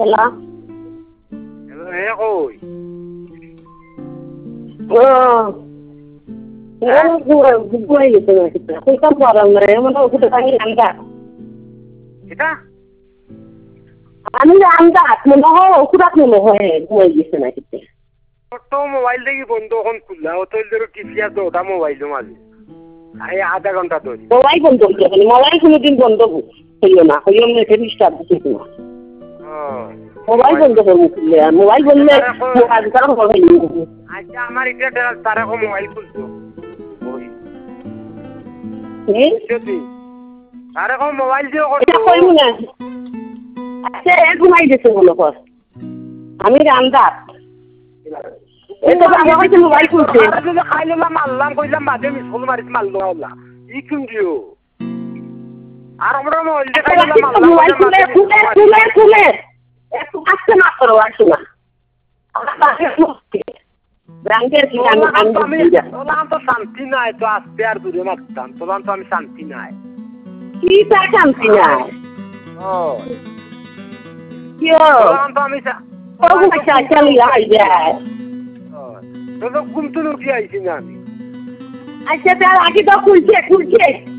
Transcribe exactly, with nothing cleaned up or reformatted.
Hello. Hello, hey koi. Oh. Hello, gua gua itu kita. Kita barang na, mana kita tangi anda. Kita? আমি আমদাত মনে হয় ওকুরাত মনে হয় ঘুমাই গেছে না কিতে ছোট মোবাইল দেখি বন্ধ এখন খুললা ও তোর ধরো টিপিয়া দোটা মোবাইল মাঝে এই আধা ঘন্টা ধরে মোবাইল বন্ধ করে মোবাইল কোনোদিন বন্ধ হইও না হইও না এটা ডিস্টার্ব দিতে না মোবাইল বন্ধ করে খুললে মোবাইল বললে কাজ করা হবে না আচ্ছা আমার এটা তারা কো মোবাইল খুলতো ওই কি যদি তারা কো মোবাইল দিও এটা কইব না আচ্ছা এ ঘুমাই গেছে বলো কর আমি রান্দাত এটা আমার কাছে মোবাইল খুলছে আমি খাইলাম মারলাম কইলাম বাদে মিস কল মারিস মারলো আল্লাহ ই কোন দিও আর আমরা মোবাইল দিয়ে খাইলাম মারলাম মোবাইল খুলে খুলে খুলে খুলে একটু কাছে না করো আসো না ব্যাংকের কি আমি আমি ওলা তো শান্তি নাই তো আস্তে আর দূরে মারতাম তোলা তো আমি শান্তি নাই কি তা শান্তি নাই ও Yo, আমি ¿cómo me chacha la idea? তো ঘুম তো উঠি আইছি না আমি আচ্ছা তার আগে তো খুলছে খুলছে